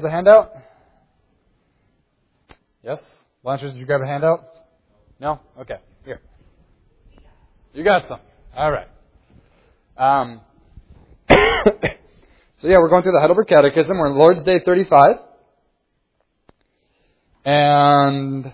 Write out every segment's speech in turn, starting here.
the handout? Yes? Lunchers, did you grab a handout? No? Okay. Here. You got some. All right. So yeah, we're going through the Heidelberg Catechism. We're on Lord's Day 35. And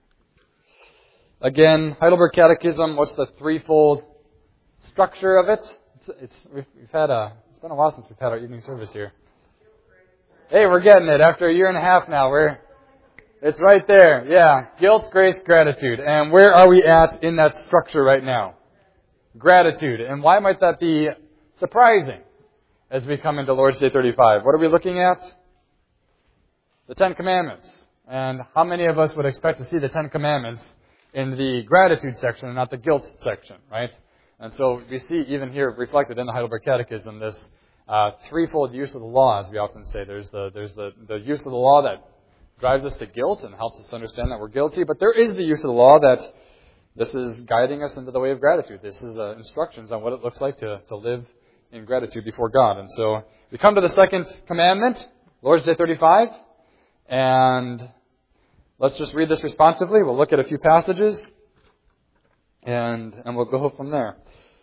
again, Heidelberg Catechism, what's the threefold structure of it? It's been a while since we've had our evening service here. Hey, we're getting it. After a year and a half now, it's right there. Yeah. Guilt, grace, gratitude. And where are we at in that structure right now? Gratitude. And why might that be surprising as we come into Lord's Day 35? What are we looking at? The Ten Commandments. And how many of us would expect to see the Ten Commandments in the gratitude section and not the guilt section, right? And so we see even here reflected in the Heidelberg Catechism this threefold use of the law, as we often say. There's the use of the law that drives us to guilt and helps us understand that we're guilty. But there is the use of the law that this is guiding us into the way of gratitude. This is the instructions on what it looks like to live in gratitude before God. And so we come to the second commandment, Lord's Day 35. And let's just read this responsively. We'll look at a few passages. And we'll go from there.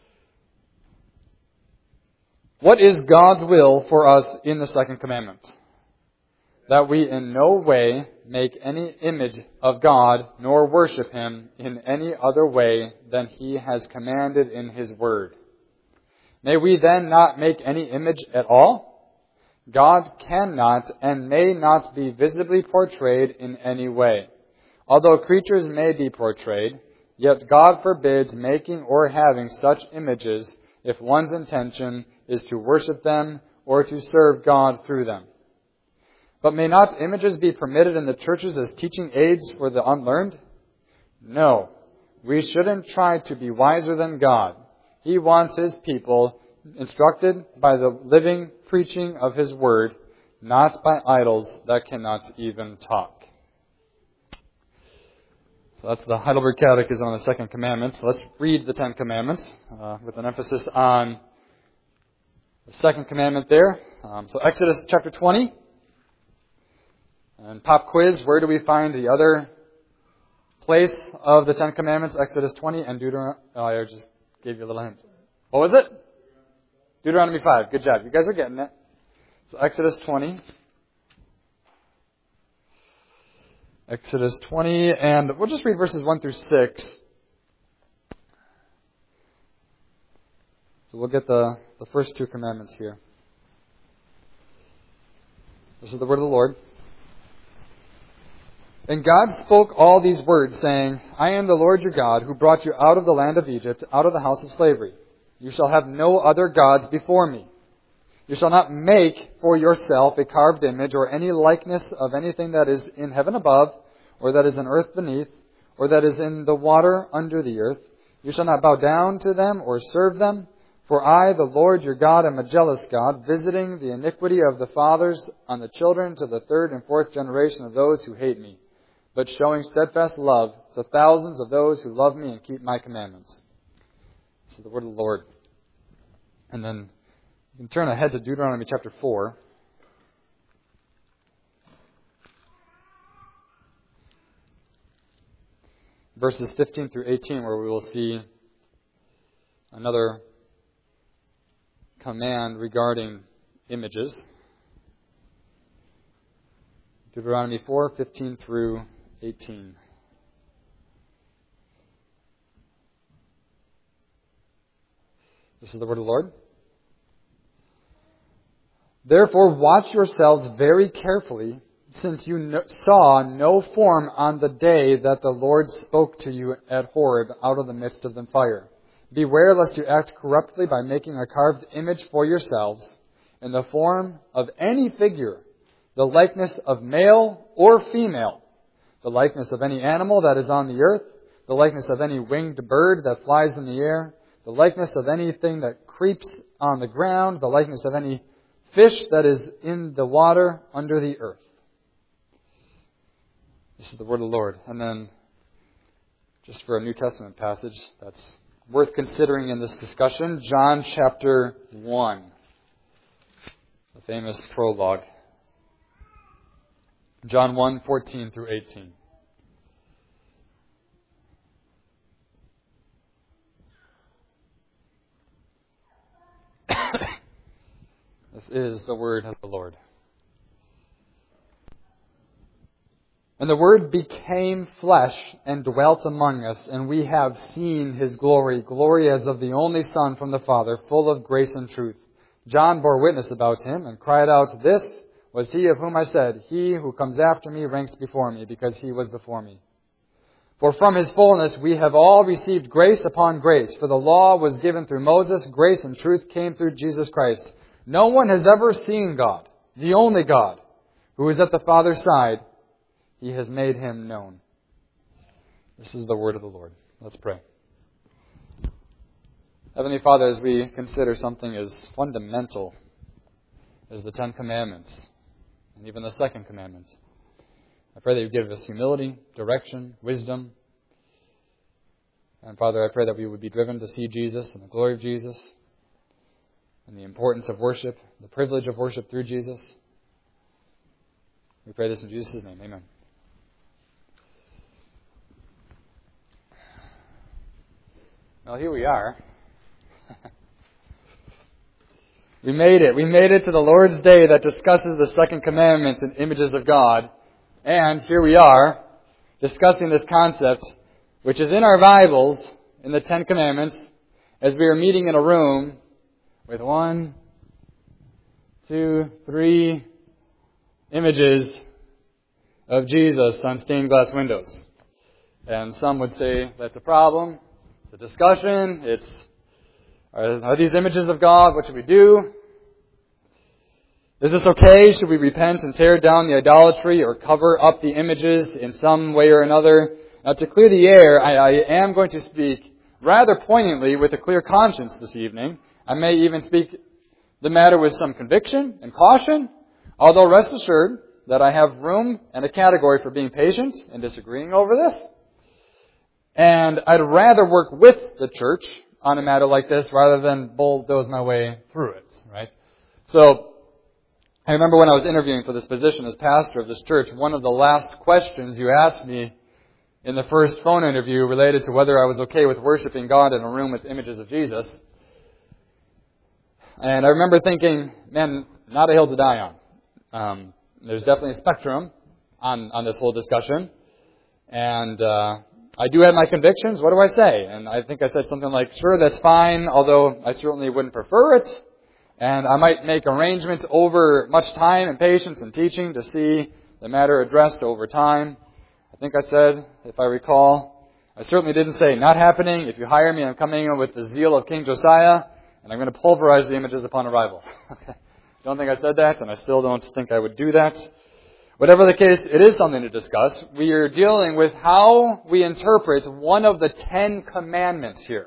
What is God's will for us in the second commandment? That we in no way make any image of God, nor worship Him in any other way than He has commanded in His Word. May we then not make any image at all? God cannot and may not be visibly portrayed in any way. Although creatures may be portrayed, yet God forbids making or having such images if one's intention is to worship them or to serve God through them. But may not images be permitted in the churches as teaching aids for the unlearned? No, we shouldn't try to be wiser than God. He wants His people instructed by the living preaching of His Word, not by idols that cannot even talk. So that's the Heidelberg Catechism on the Second Commandment. So let's read the Ten Commandments with an emphasis on the Second Commandment there. So Exodus chapter 20. And pop quiz, where do we find the other place of the Ten Commandments? Exodus 20 and Deuteronomy. Oh, I just gave you a little hint. What was it? Deuteronomy 5. Good job. You guys are getting it. So Exodus 20. Exodus 20, and we'll just read verses 1 through 6. So we'll get the first two commandments here. This is the word of the Lord. And God spoke all these words, saying, I am the Lord your God, who brought you out of the land of Egypt, out of the house of slavery. You shall have no other gods before me. You shall not make for yourself a carved image or any likeness of anything that is in heaven above, or that is in earth beneath, or that is in the water under the earth. You shall not bow down to them or serve them. For I, the Lord your God, am a jealous God, visiting the iniquity of the fathers on the children to the third and fourth generation of those who hate me, but showing steadfast love to thousands of those who love me and keep my commandments. This is the word of the Lord. And then you can turn ahead to Deuteronomy chapter 4. Verses 15 through 18, where we will see another command regarding images. Deuteronomy 4, 15 through 18. This is the word of the Lord. Therefore watch yourselves very carefully, since you saw no form on the day that the Lord spoke to you at Horeb out of the midst of the fire. Beware lest you act corruptly by making a carved image for yourselves in the form of any figure, the likeness of male or female, the likeness of any animal that is on the earth, the likeness of any winged bird that flies in the air, the likeness of anything that creeps on the ground, the likeness of any fish that is in the water under the earth. This is the word of the Lord. And then, just for a New Testament passage that's worth considering in this discussion, John chapter 1, the famous prologue. John 1:14 through 18. This is the word of the Lord. And the Word became flesh and dwelt among us, and we have seen His glory, glory as of the only Son from the Father, full of grace and truth. John bore witness about Him and cried out, "This was He of whom I said, 'He who comes after me ranks before me, because He was before me.' For from His fullness we have all received grace upon grace. For the law was given through Moses, grace and truth came through Jesus Christ. No one has ever seen God, the only God, who is at the Father's side. He has made Him known." This is the word of the Lord. Let's pray. Heavenly Father, as we consider something as fundamental as the Ten Commandments, and even the second commandment, I pray that you give us humility, direction, wisdom. And Father, I pray that we would be driven to see Jesus and the glory of Jesus, and the importance of worship, the privilege of worship through Jesus. We pray this in Jesus' name. Amen. Well, here we are. We made it. We made it to the Lord's Day that discusses the second commandments and images of God. And here we are, discussing this concept, which is in our Bibles, in the Ten Commandments, as we are meeting in a room with 1, 2, 3 images of Jesus on stained glass windows. And some would say that's a problem. The discussion, are these images of God? What should we do? Is this okay? Should we repent and tear down the idolatry or cover up the images in some way or another? Now, to clear the air, I am going to speak rather poignantly with a clear conscience this evening. I may even speak the matter with some conviction and caution, although rest assured that I have room and a category for being patient and disagreeing over this. And I'd rather work with the church on a matter like this rather than bulldoze my way through it, right? So, I remember when I was interviewing for this position as pastor of this church, one of the last questions you asked me in the first phone interview related to whether I was okay with worshiping God in a room with images of Jesus. And I remember thinking, man, not a hill to die on. There's definitely a spectrum on this whole discussion. And I do have my convictions. What do I say? And I think I said something like, sure, that's fine, although I certainly wouldn't prefer it. And I might make arrangements over much time and patience and teaching to see the matter addressed over time. I think I said, if I recall, I certainly didn't say, not happening. If you hire me, I'm coming in with the zeal of King Josiah, and I'm going to pulverize the images upon arrival. Okay. Don't think I said that, and I still don't think I would do that. Whatever the case, it is something to discuss. We are dealing with how we interpret one of the 10 commandments here.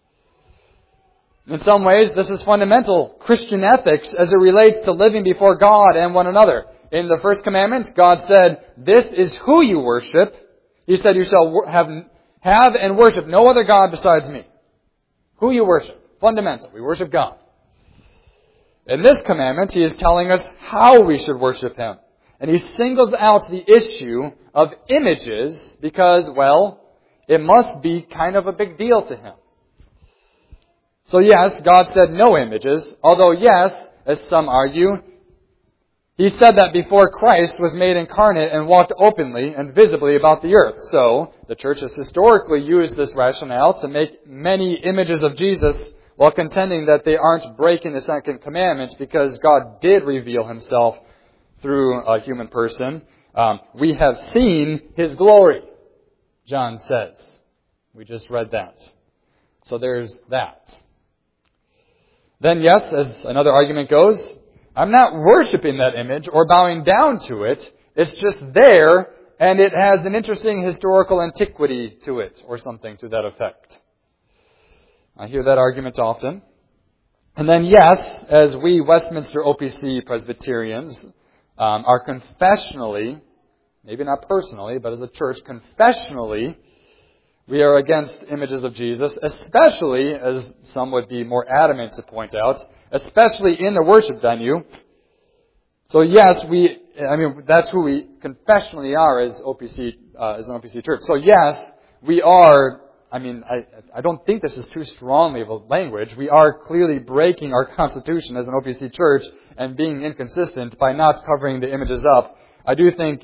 In some ways, this is fundamental Christian ethics as it relates to living before God and one another. In the first commandment, God said, "This is who you worship." He said, "You shall have and worship no other God besides me." Who you worship. Fundamental. We worship God. In this commandment, He is telling us how we should worship Him. And He singles out the issue of images because, well, it must be kind of a big deal to Him. So yes, God said no images, although yes, as some argue, He said that before Christ was made incarnate and walked openly and visibly about the earth. So, the church has historically used this rationale to make many images of Jesus while contending that they aren't breaking the second commandment because God did reveal Himself through a human person. We have seen His glory, John says. We just read that. So there's that. Then yes, as another argument goes, I'm not worshiping that image or bowing down to it. It's just there, and it has an interesting historical antiquity to it, or something to that effect. I hear that argument often. And then yes, as we Westminster OPC Presbyterians are confessionally, maybe not personally, but as a church, confessionally, we are against images of Jesus, especially, as some would be more adamant to point out, especially in the worship venue. So yes, that's who we confessionally are as an OPC church. So yes, we are, I don't think this is too strongly of a language. We are clearly breaking our constitution as an OPC church and being inconsistent by not covering the images up. I do think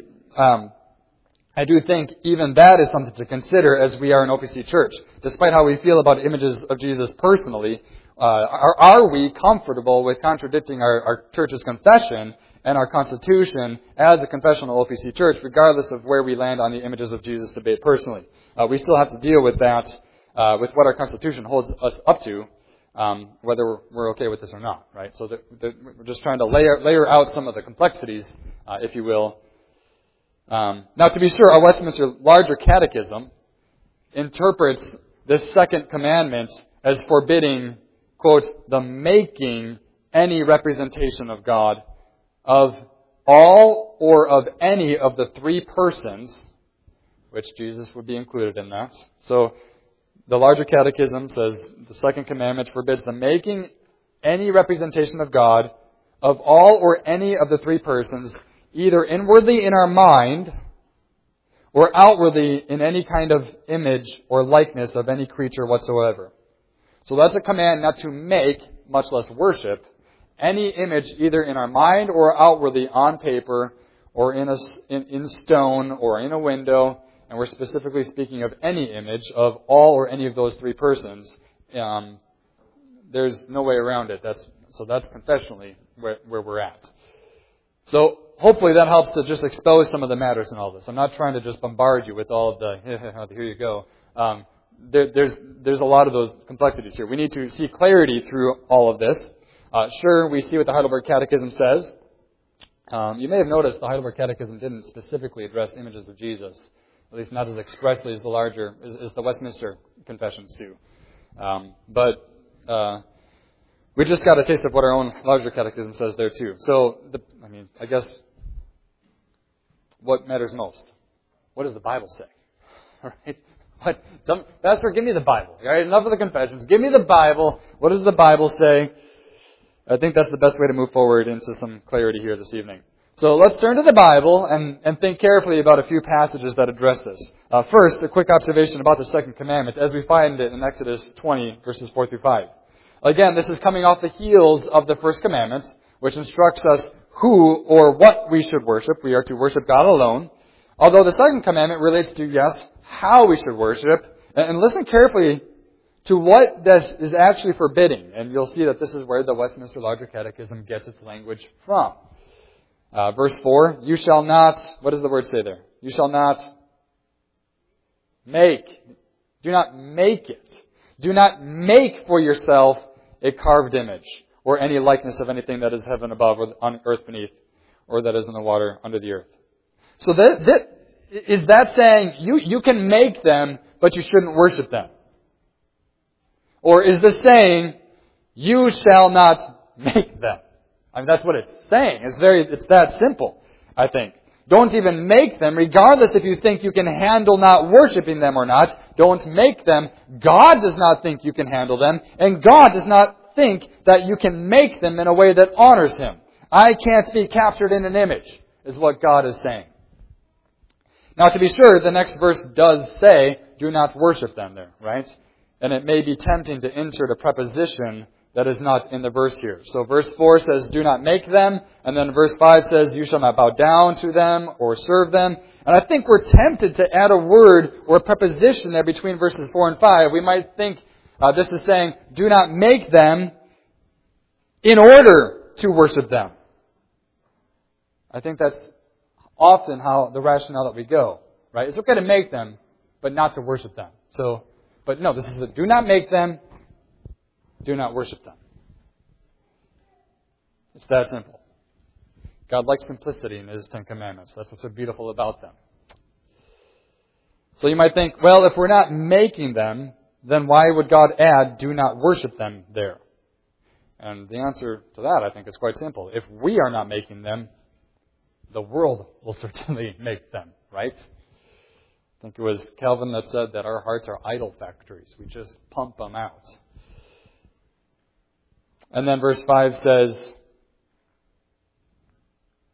even that is something to consider as we are an OPC church. Despite how we feel about images of Jesus personally, are we comfortable with contradicting our church's confession and our constitution as a confessional OPC church, regardless of where we land on the images of Jesus debate personally? We still have to deal with that, with what our constitution holds us up to, whether we're okay with this or not, right? So we're just trying to layer out some of the complexities, if you will. Now, to be sure, our Westminster Larger Catechism interprets this second commandment as forbidding, quote, the making any representation of God of all or of any of the three persons, which Jesus would be included in that. So, the Larger Catechism says the second commandment forbids the making any representation of God of all or any of the three persons, either inwardly in our mind or outwardly in any kind of image or likeness of any creature whatsoever. So that's a command not to make, much less worship, any image either in our mind or outwardly on paper or in stone or in a window. And we're specifically speaking of any image of all or any of those three persons. There's no way around it. That's confessionally where we're at. So hopefully that helps to just expose some of the matters in all this. I'm not trying to just bombard you with all of the, here you go. There's a lot of those complexities here. We need to see clarity through all of this. Sure, we see what the Heidelberg Catechism says. You may have noticed the Heidelberg Catechism didn't specifically address images of Jesus, at least not as expressly as the Westminster Confessions do. But we just got a taste of what our own Larger Catechism says there too. So, I guess, what matters most? What does the Bible say? All right? Pastor, give me the Bible. All right? Enough of the confessions. Give me the Bible. What does the Bible say? I think that's the best way to move forward into some clarity here this evening. So let's turn to the Bible and think carefully about a few passages that address this. First, a quick observation about the second commandment as we find it in Exodus 20, verses 4 through 5. Again, this is coming off the heels of the first commandment, which instructs us who or what we should worship. We are to worship God alone. Although the second commandment relates to, yes, how we should worship. And listen carefully to what this is actually forbidding. And you'll see that this is where the Westminster Larger Catechism gets its language from. Verse 4, you shall not, what does the word say there? You shall not make. Do not make it. Do not make for yourself a carved image or any likeness of anything that is heaven above or on earth beneath or that is in the water under the earth. So is that saying you can make them, but you shouldn't worship them? Or is this saying you shall not make them? That's what it's saying. It's that simple, I think. Don't even make them, regardless if you think you can handle not worshiping them or not. Don't make them. God does not think you can handle them, and God does not think that you can make them in a way that honors Him. I can't be captured in an image, is what God is saying. Now, to be sure, the next verse does say, do not worship them there, right? And it may be tempting to insert a preposition that is not in the verse here. So verse 4 says, do not make them. And then verse 5 says, you shall not bow down to them or serve them. And I think we're tempted to add a word or a preposition there between verses 4 and 5. We might think this is saying, do not make them in order to worship them. I think that's often how the rationale that we go, right? It's okay to make them, but not to worship them. But no, this is do not make them, do not worship them. It's that simple. God likes simplicity in His Ten Commandments. That's what's so beautiful about them. So you might think, well, if we're not making them, then why would God add, do not worship them there? And the answer to that, I think, is quite simple. If we are not making them, the world will certainly make them, right? I think it was Calvin that said that our hearts are idol factories. We just pump them out. And then verse 5 says,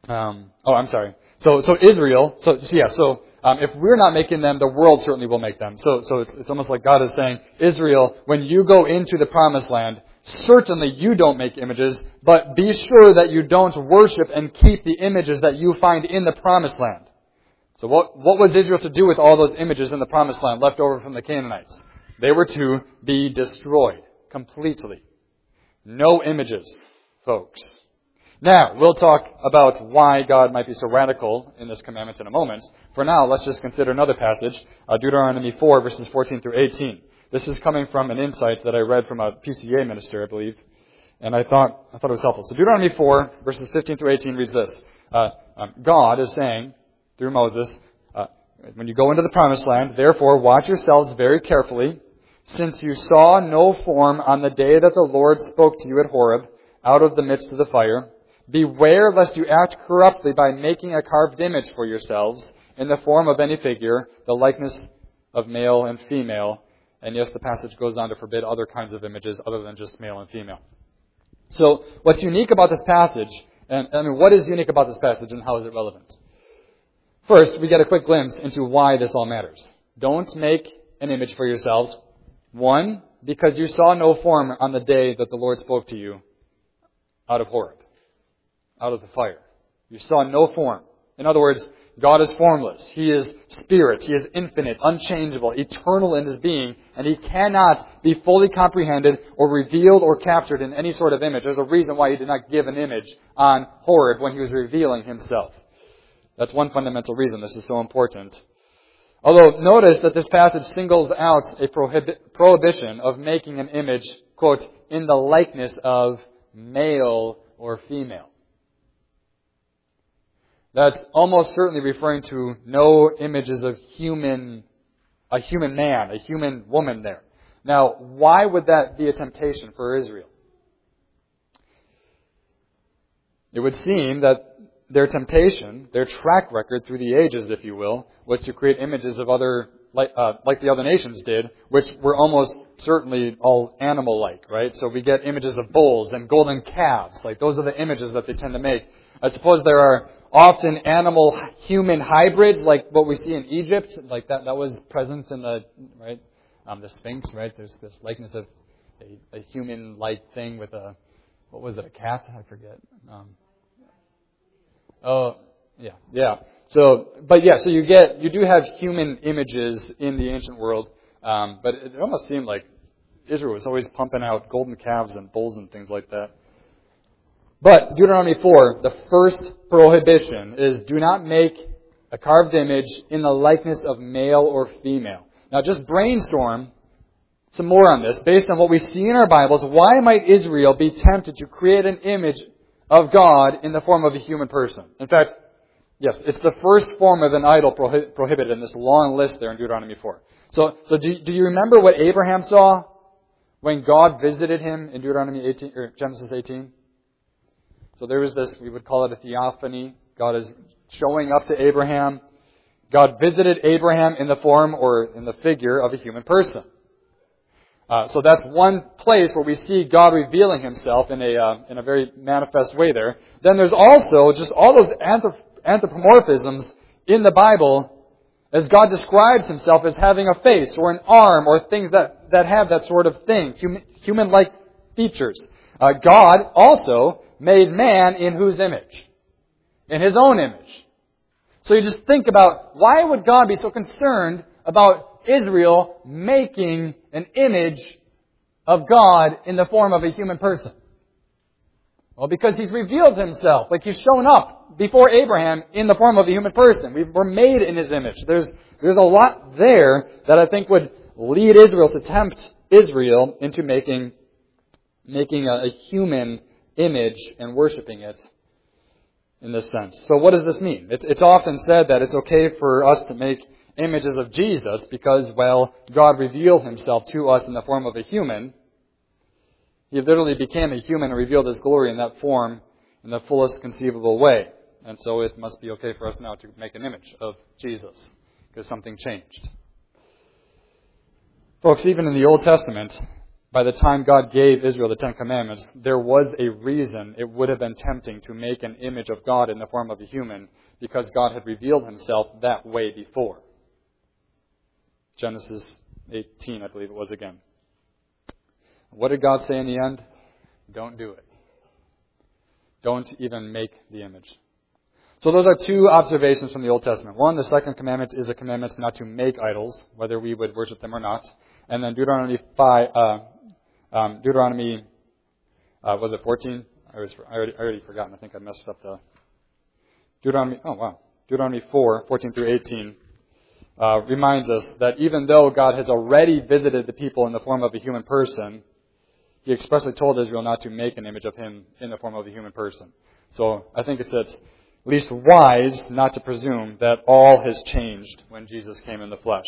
I'm sorry. So Israel. If we're not making them, the world certainly will make them. So it's almost like God is saying, Israel, when you go into the promised land, certainly you don't make images, but be sure that you don't worship and keep the images that you find in the promised land. So what was Israel to do with all those images in the promised land left over from the Canaanites? They were to be destroyed completely. No images, folks. Now, we'll talk about why God might be so radical in this commandment in a moment. For now, let's just consider another passage, Deuteronomy 4, verses 14 through 18. This is coming from an insight that I read from a PCA minister, I believe, and I thought it was helpful. So Deuteronomy 4, verses 15 through 18 reads this. God is saying, through Moses, when you go into the promised land, therefore watch yourselves very carefully, since you saw no form on the day that the Lord spoke to you at Horeb, out of the midst of the fire. Beware lest you act corruptly by making a carved image for yourselves in the form of any figure, the likeness of male and female. And yes, the passage goes on to forbid other kinds of images other than just male and female. So what's unique about this passage, what is unique about this passage and how is it relevant? First, we get a quick glimpse into why this all matters. Don't make an image for yourselves. One, because you saw no form on the day that the Lord spoke to you out of Horeb, out of the fire. You saw no form. In other words, God is formless. He is spirit. He is infinite, unchangeable, eternal in His being, and He cannot be fully comprehended or revealed or captured in any sort of image. There's a reason why He did not give an image on Horeb when He was revealing Himself. That's one fundamental reason this is so important. Although, notice that this passage singles out a prohibition of making an image, quote, in the likeness of male or female. That's almost certainly referring to no images of a human man, a human woman there. Now, why would that be a temptation for Israel? It would seem that their temptation, their track record through the ages, if you will, was to create images of other, like the other nations did, which were almost certainly all animal-like, right? So we get images of bulls and golden calves. Like those are the images that they tend to make. I suppose there are often animal-human hybrids, like what we see in Egypt, like that was present in the Sphinx, right? There's this likeness of a human-like thing with a cat? I forget. So you do have human images in the ancient world, but it almost seemed like Israel was always pumping out golden calves and bulls and things like that. But Deuteronomy 4, the first prohibition is do not make a carved image in the likeness of male or female. Now just brainstorm some more on this. Based on what we see in our Bibles, why might Israel be tempted to create an image of God in the form of a human person? In fact, yes, it's the first form of an idol prohibited in this long list there in Deuteronomy 4. So do you remember what Abraham saw when God visited him in Genesis 18? So there was this, we would call it a theophany. God is showing up to Abraham. God visited Abraham in the form or in the figure of a human person. So that's one place where we see God revealing Himself in a very manifest way there. Then there's also just all of the anthropomorphisms in the Bible as God describes Himself as having a face or an arm or things that have that sort of thing, human-like features. God also made man in whose image? In His own image. So you just think about, why would God be so concerned about Israel making an image of God in the form of a human person? Well, because He's revealed Himself, like He's shown up before Abraham in the form of a human person. We're made in His image. There's a lot there that I think would lead Israel to tempt Israel into making a human image and worshiping it in this sense. So what does this mean? It's often said that it's okay for us to make images of Jesus because, well, God revealed Himself to us in the form of a human. He literally became a human and revealed His glory in that form in the fullest conceivable way. And so it must be okay for us now to make an image of Jesus because something changed. Folks, even in the Old Testament, by the time God gave Israel the Ten Commandments, there was a reason it would have been tempting to make an image of God in the form of a human, because God had revealed himself that way before. Genesis 18, I believe it was again. What did God say in the end? Don't do it. Don't even make the image. So those are two observations from the Old Testament. One, the second commandment is a commandment not to make idols, whether we would worship them or not. And then Deuteronomy 5, was it 14? I already forgotten. I think I messed up the Deuteronomy 4, 14 through 18 reminds us that even though God has already visited the people in the form of a human person, He expressly told Israel not to make an image of Him in the form of a human person. So I think it's at least wise not to presume that all has changed when Jesus came in the flesh.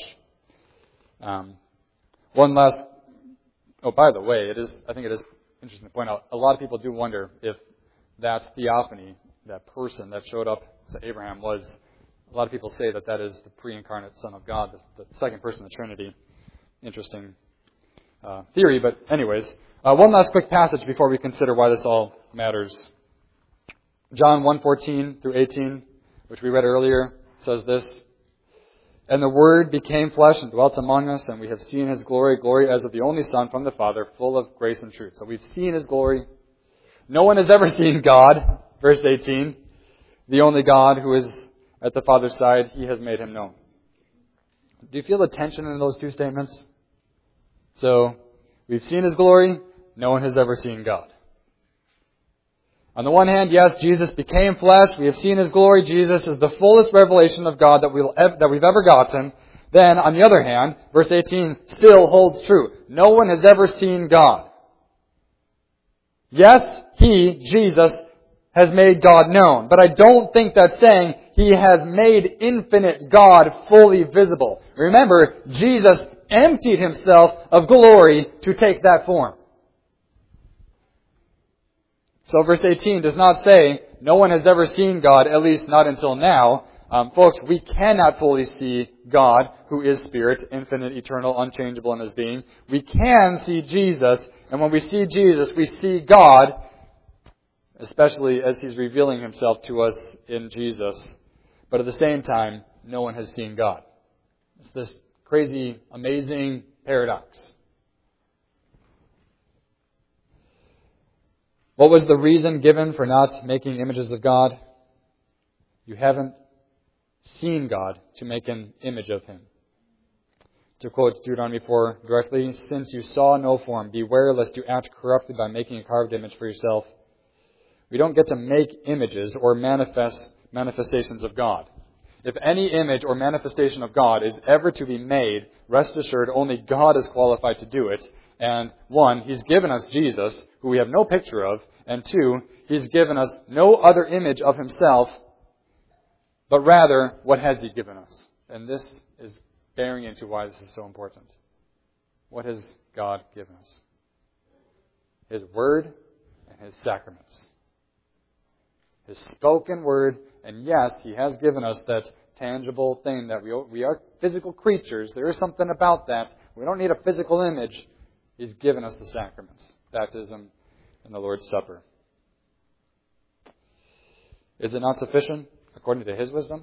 By the way, I think it is interesting to point out, a lot of people do wonder if that theophany, that person that showed up to Abraham a lot of people say that is the pre-incarnate Son of God, the second person of the Trinity. Interesting theory, but anyways. One last quick passage before we consider why this all matters. John 1:14 through 18, which we read earlier, says this: "And the Word became flesh and dwelt among us, and we have seen His glory, glory as of the only Son from the Father, full of grace and truth." So we've seen His glory. No one has ever seen God. Verse 18. The only God who is at the Father's side, He has made Him known. Do you feel the tension in those two statements? So, we've seen His glory. No one has ever seen God. On the one hand, yes, Jesus became flesh. We have seen His glory. Jesus is the fullest revelation of God that we've ever gotten. Then, on the other hand, verse 18 still holds true. No one has ever seen God. Yes, He, Jesus, has made God known. But I don't think that's saying He has made infinite God fully visible. Remember, Jesus emptied Himself of glory to take that form. So verse 18 does not say, no one has ever seen God, at least not until now. Folks, we cannot fully see God, who is Spirit, infinite, eternal, unchangeable in His being. We can see Jesus, and when we see Jesus, we see God, especially as He's revealing Himself to us in Jesus. But at the same time, no one has seen God. It's this crazy, amazing paradox. What was the reason given for not making images of God? You haven't seen God to make an image of Him. To quote Deuteronomy 4 directly, "Since you saw no form, beware lest you act corruptly by making a carved image for yourself." We don't get to make images or manifestations of God. If any image or manifestation of God is ever to be made, rest assured only God is qualified to do it. And one, He's given us Jesus, who we have no picture of. And two, He's given us no other image of Himself, but rather, what has He given us? And this is bearing into why this is so important. What has God given us? His Word and His sacraments. His spoken Word, and yes, He has given us that tangible thing that we are physical creatures. There is something about that. We don't need a physical image. He's given us the sacraments, baptism and the Lord's Supper. Is it not sufficient according to His wisdom?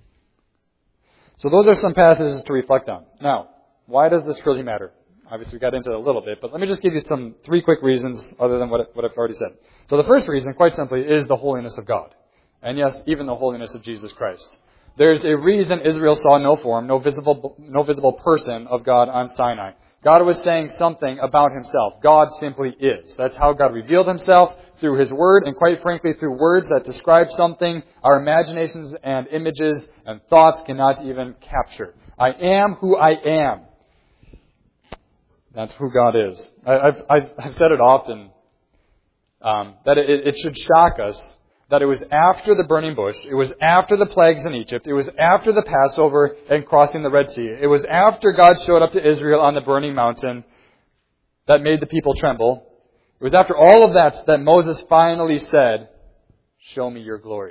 So those are some passages to reflect on. Now, why does this really matter? Obviously, we got into it a little bit, but let me just give you three quick reasons other than what I've already said. So the first reason, quite simply, is the holiness of God. And yes, even the holiness of Jesus Christ. There's a reason Israel saw no form, no visible person of God on Sinai. God was saying something about Himself. God simply is. That's how God revealed Himself, through His Word, and quite frankly, through words that describe something our imaginations and images and thoughts cannot even capture. I am who I am. That's who God is. I've said it often, that it should shock us that it was after the burning bush, it was after the plagues in Egypt, it was after the Passover and crossing the Red Sea, it was after God showed up to Israel on the burning mountain that made the people tremble. It was after all of that Moses finally said, "Show me your glory."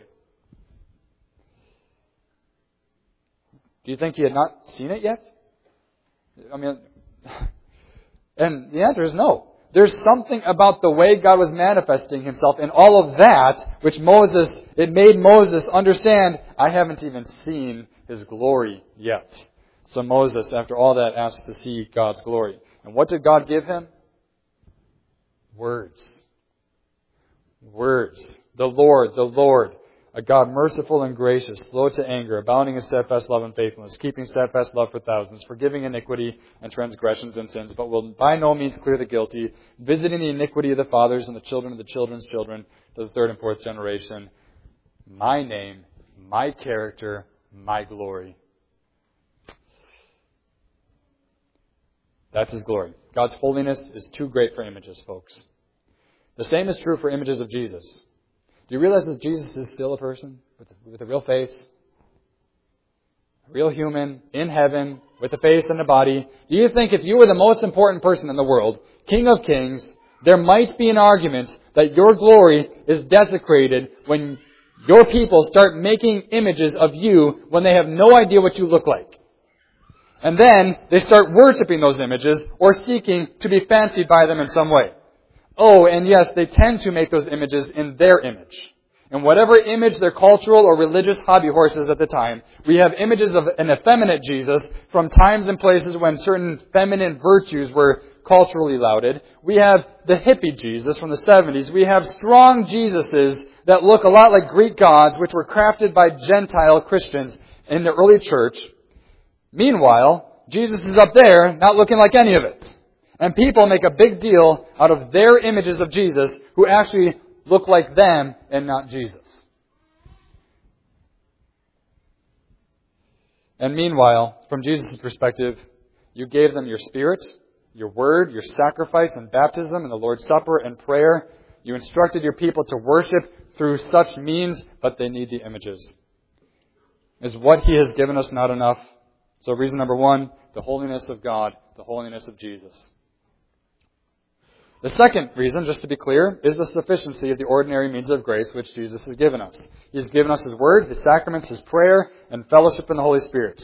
Do you think he had not seen it yet? I mean, And the answer is no. There's something about the way God was manifesting Himself in all of that, which it made Moses understand, I haven't even seen His glory yet. So Moses, after all that, asked to see God's glory. And what did God give him? Words. Words. The Lord, a God merciful and gracious, slow to anger, abounding in steadfast love and faithfulness, keeping steadfast love for thousands, forgiving iniquity and transgressions and sins, but will by no means clear the guilty, visiting the iniquity of the fathers and the children of the children's children to the third and fourth generation. My name, my character, my glory. That's His glory. God's holiness is too great for images, folks. The same is true for images of Jesus. Do you realize that Jesus is still a person with a real face? A real human, in heaven, with a face and a body. Do you think if you were the most important person in the world, King of Kings, there might be an argument that your glory is desecrated when your people start making images of you when they have no idea what you look like? And then they start worshiping those images or seeking to be fancied by them in some way. Oh, and yes, they tend to make those images in their image. And whatever image their cultural or religious hobby horse is at the time, we have images of an effeminate Jesus from times and places when certain feminine virtues were culturally lauded. We have the hippie Jesus from the 70s. We have strong Jesuses that look a lot like Greek gods, which were crafted by Gentile Christians in the early church. Meanwhile, Jesus is up there, not looking like any of it. And people make a big deal out of their images of Jesus who actually look like them and not Jesus. And meanwhile, from Jesus' perspective, you gave them your Spirit, your Word, your sacrifice and baptism and the Lord's Supper and prayer. You instructed your people to worship through such means, but they need the images. Is what He has given us not enough? So reason number one, the holiness of God, the holiness of Jesus. The second reason, just to be clear, is the sufficiency of the ordinary means of grace which Jesus has given us. He has given us His Word, His sacraments, His prayer, and fellowship in the Holy Spirit.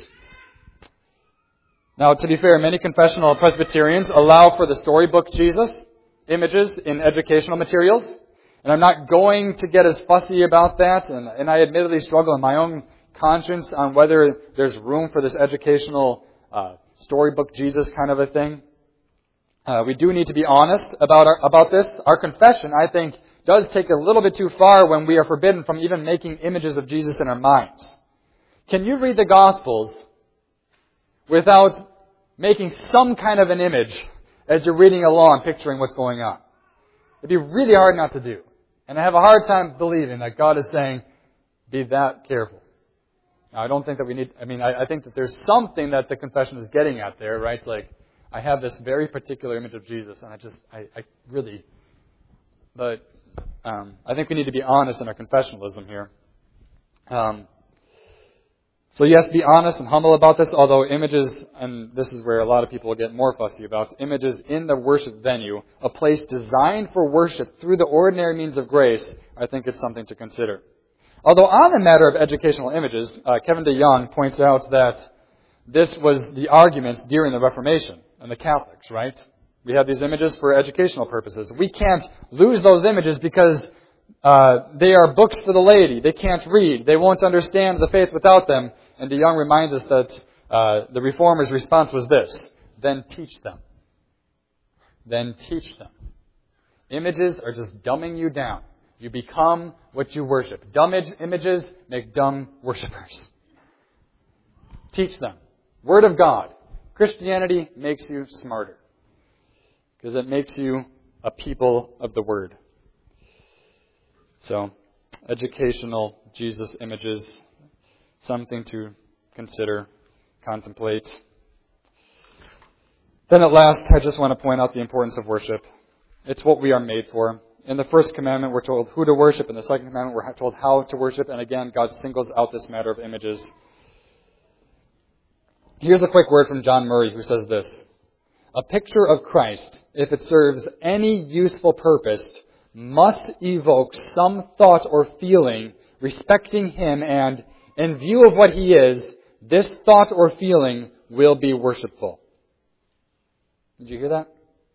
Now, to be fair, many confessional Presbyterians allow for the storybook Jesus, images in educational materials. And I'm not going to get as fussy about that, and I admittedly struggle in my own conscience on whether there's room for this educational storybook Jesus kind of a thing. We do need to be honest about this. Our confession, I think, does take a little bit too far when we are forbidden from even making images of Jesus in our minds. Can you read the Gospels without making some kind of an image as you're reading along, picturing what's going on? It'd be really hard not to do. And I have a hard time believing that God is saying, be that careful. Now, I don't think that we need, I think that there's something that the confession is getting at there, right? Like, I have this very particular image of Jesus, and I think we need to be honest in our confessionalism here. So yes, be honest and humble about this, although images, and this is where a lot of people will get more fussy about, images in the worship venue, a place designed for worship through the ordinary means of grace, I think it's something to consider. Although on the matter of educational images, Kevin DeYoung points out that this was the argument during the Reformation and the Catholics, right? We have these images for educational purposes. We can't lose those images because they are books for the laity. They can't read. They won't understand the faith without them. And DeYoung reminds us that the Reformers' response was this: then teach them. Then teach them. Images are just dumbing you down. You become what you worship. Dumb images make dumb worshipers. Teach them. Word of God. Christianity makes you smarter because it makes you a people of the Word. So, educational Jesus images, something to consider, contemplate. Then at last, I just want to point out the importance of worship. It's what we are made for. In the first commandment, we're told who to worship. In the second commandment, we're told how to worship. And again, God singles out this matter of images. Here's a quick word from John Murray, who says this: a picture of Christ, if it serves any useful purpose, must evoke some thought or feeling respecting Him, and in view of what He is, this thought or feeling will be worshipful. Did you hear that?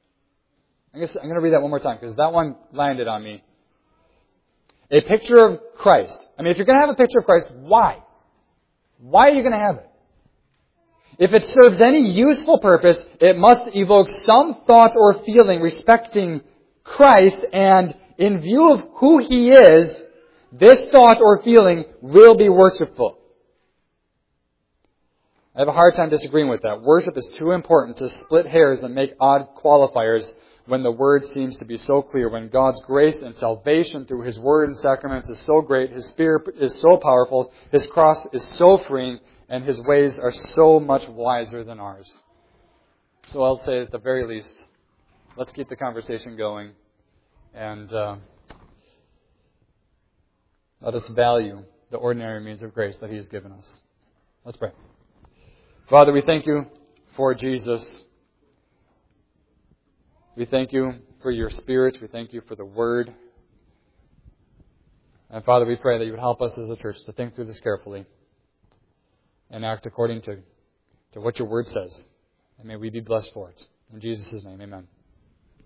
I'm going to read that one more time because that one landed on me. A picture of Christ. I mean, if you're going to have a picture of Christ, why? Why are you going to have it? If it serves any useful purpose, it must evoke some thought or feeling respecting Christ, and in view of who He is, this thought or feeling will be worshipful. I have a hard time disagreeing with that. Worship is too important to split hairs and make odd qualifiers when the Word seems to be so clear, when God's grace and salvation through His Word and sacraments is so great, His Spirit is so powerful, His cross is so freeing, and His ways are so much wiser than ours. So I'll say at the very least, let's keep the conversation going, and let us value the ordinary means of grace that He has given us. Let's pray. Father, we thank You for Jesus. We thank You for Your Spirit. We thank You for the Word. And Father, we pray that You would help us as a church to think through this carefully and act according to what Your Word says. And may we be blessed for it. In Jesus' name, amen.